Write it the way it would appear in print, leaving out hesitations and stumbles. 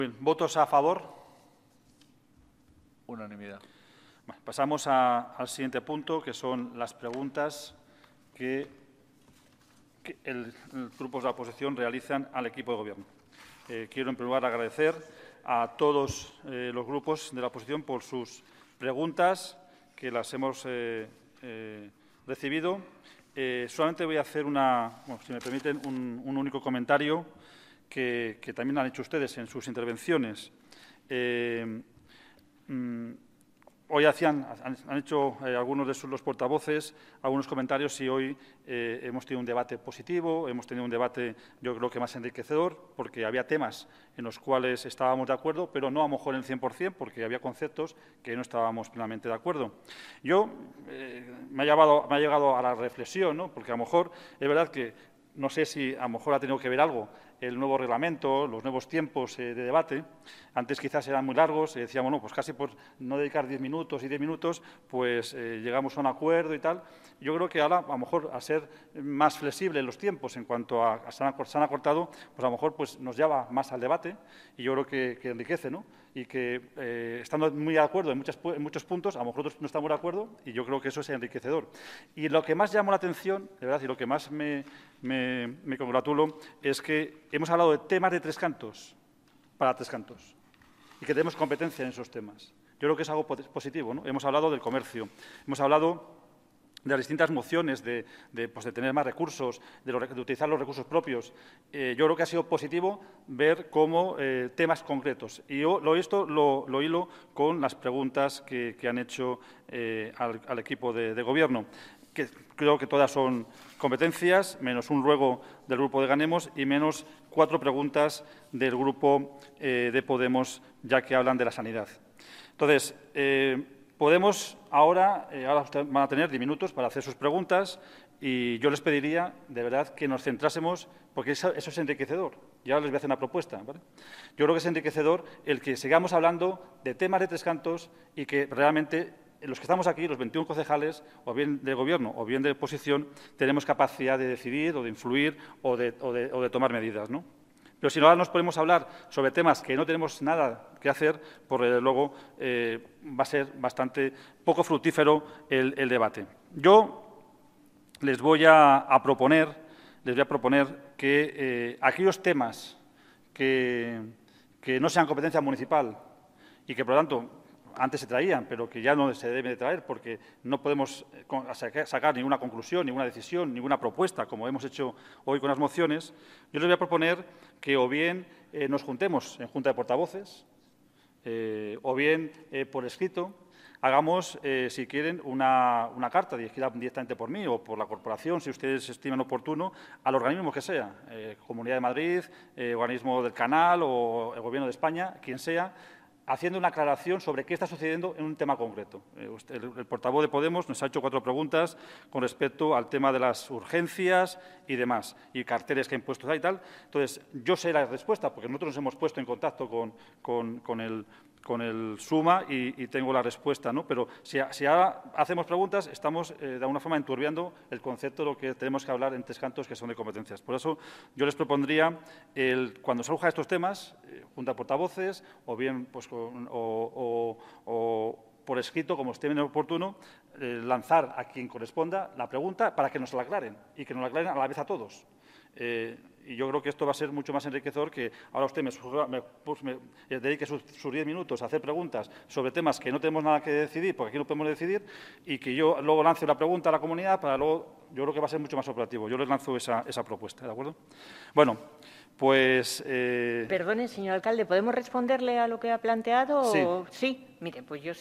Bien, ¿votos a favor? Unanimidad. Bueno, pasamos al siguiente punto, que son las preguntas que los grupos de la oposición realizan al equipo de Gobierno. Quiero, en primer lugar, agradecer a todos los grupos de la oposición por sus preguntas, que las hemos recibido. Solamente voy a hacer si me permiten, un único comentario que también han hecho ustedes en sus intervenciones. Hoy han hecho algunos de los portavoces algunos comentarios y hoy hemos tenido un debate positivo, hemos tenido un debate, yo creo que más enriquecedor, porque había temas en los cuales estábamos de acuerdo, pero no a lo mejor en el 100%, porque había conceptos que no estábamos plenamente de acuerdo. Me ha llegado a la reflexión, ¿no? Porque a lo mejor es verdad que no sé si a lo mejor ha tenido que ver algo el nuevo reglamento, los nuevos tiempos de debate. Antes quizás eran muy largos y decíamos, no, pues casi por no dedicar 10 minutos y 10 minutos, pues llegamos a un acuerdo y tal. Yo creo que ahora, a lo mejor, a ser más flexibles los tiempos en cuanto a se han acortado, pues a lo mejor pues, nos lleva más al debate y yo creo que enriquece, ¿no? Y que estando muy de acuerdo en muchos puntos, a lo mejor otros no estamos de acuerdo y yo creo que eso es enriquecedor. Y lo que más llamó la atención, de verdad, y lo que más me congratulo, es que hemos hablado de temas de tres cantos, para tres cantos, y que tenemos competencia en esos temas. Yo creo que es algo positivo, ¿no? Hemos hablado del comercio, hemos hablado de las distintas mociones, de tener más recursos, de utilizar los recursos propios. Yo creo que ha sido positivo ver cómo temas concretos. Y yo esto lo hilo con las preguntas que han hecho al equipo de Gobierno, que creo que todas son competencias, menos un ruego del Grupo de Ganemos y menos 4 preguntas del Grupo de Podemos, ya que hablan de la sanidad. Entonces, Podemos ahora ustedes van a tener 10 minutos para hacer sus preguntas y yo les pediría, de verdad, que nos centrásemos, porque eso es enriquecedor. Y ahora les voy a hacer una propuesta, ¿vale? Yo creo que es enriquecedor el que sigamos hablando de temas de tres cantos y que realmente los que estamos aquí, los 21 concejales, o bien de Gobierno o bien de oposición, tenemos capacidad de decidir o de influir o de tomar medidas, ¿no? Pero si no, ahora nos ponemos a hablar sobre temas que no tenemos nada que hacer, pues desde luego va a ser bastante poco fructífero el debate. Yo les voy a proponer que aquellos temas que no sean competencia municipal y que, por lo tanto, antes se traían, pero que ya no se debe de traer porque no podemos sacar ninguna conclusión, ninguna decisión, ninguna propuesta, como hemos hecho hoy con las mociones, yo les voy a proponer que o bien nos juntemos en Junta de Portavoces o bien por escrito hagamos, si quieren, una carta dirigida directamente por mí o por la corporación, si ustedes estiman oportuno, al organismo que sea, Comunidad de Madrid, organismo del Canal o el Gobierno de España, quien sea, haciendo una aclaración sobre qué está sucediendo en un tema concreto. El portavoz de Podemos nos ha hecho 4 preguntas con respecto al tema de las urgencias y demás, y carteles que ha impuesto y tal. Entonces, yo sé la respuesta, porque nosotros nos hemos puesto en contacto con el SUMA y tengo la respuesta, ¿no? Pero si ahora hacemos preguntas, estamos de alguna forma enturbiando el concepto de lo que tenemos que hablar en tres cantos que son de competencias. Por eso yo les propondría, cuando surjan estos temas, Junta de Portavoces o bien pues, o por escrito, como estime oportuno, lanzar a quien corresponda la pregunta para que nos la aclaren y que nos la aclaren a la vez a todos. Y yo creo que esto va a ser mucho más enriquecedor que ahora usted me dedique sus 10 minutos a hacer preguntas sobre temas que no tenemos nada que decidir, porque aquí no podemos decidir, y que yo luego lance una pregunta a la comunidad para luego, yo creo que va a ser mucho más operativo. Yo les lanzo esa propuesta, ¿de acuerdo? Bueno, pues… Perdone, señor alcalde, ¿podemos responderle a lo que ha planteado? Sí. Sí, mire, pues yo